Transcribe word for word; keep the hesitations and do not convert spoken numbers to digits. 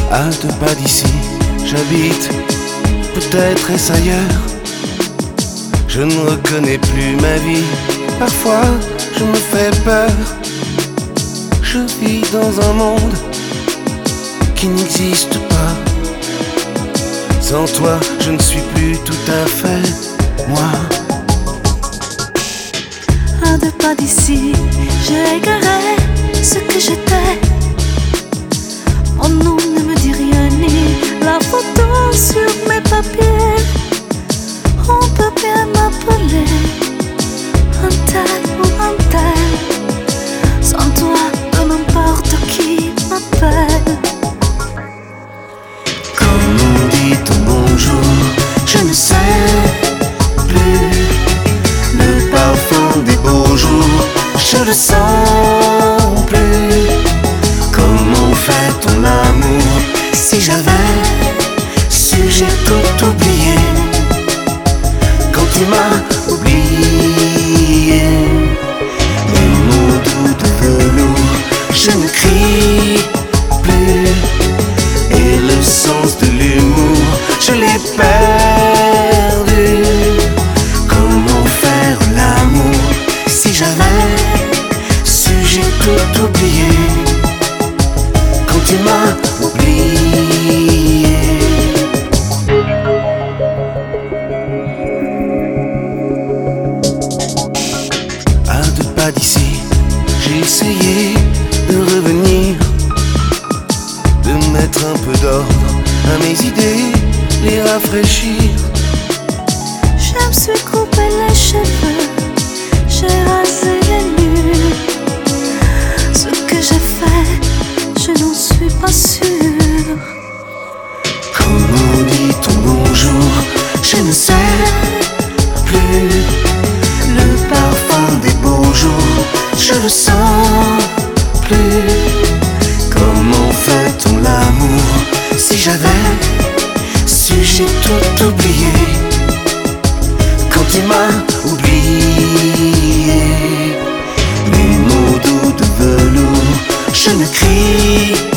À deux pas d'ici, j'habite, peut-être est-ce ailleurs. Je ne reconnais plus ma vie, parfois je me fais peur. Je vis dans un monde qui n'existe pas. Sans toi, je ne suis plus tout à fait moi. À deux pas d'ici, j'ai égaré ce que j'étais. Mon nom ne me dit rien, ni la photo sur mes papiers. On peut bien m'appeler un tel ou un tel. Sans toi, peu n'importe qui m'appelle. Comme on dit ton bonjour, je ne sais plus. Le parfum des beaux jours, je le sens plus. Comment fait ton amour? Si j'avais su, j'ai tout oublié. Quand tu m'as oublié, les mots doux de velours, je ne crie plus. Et le sens de l'humour, je l'ai perdu. Comment faire l'amour? Si j'avais su, j'ai tout oublié. Quand tu m'as oublié. À deux pas d'ici, j'ai essayé de revenir, de mettre un peu d'ordre à mes idées, les rafraîchir. Je me suis coupé les cheveux, j'ai rasé les murs. Ce que j'ai fait, je n'en suis pas sûre. Comment dit ton bonjour? Je ne sais plus. Le parfum des beaux jours, je le sens plus. Comment fait-on l'amour? Si j'avais su, j'ai tout oublié. Quand tu m'as oublié, les mots doux de velours, je ne crie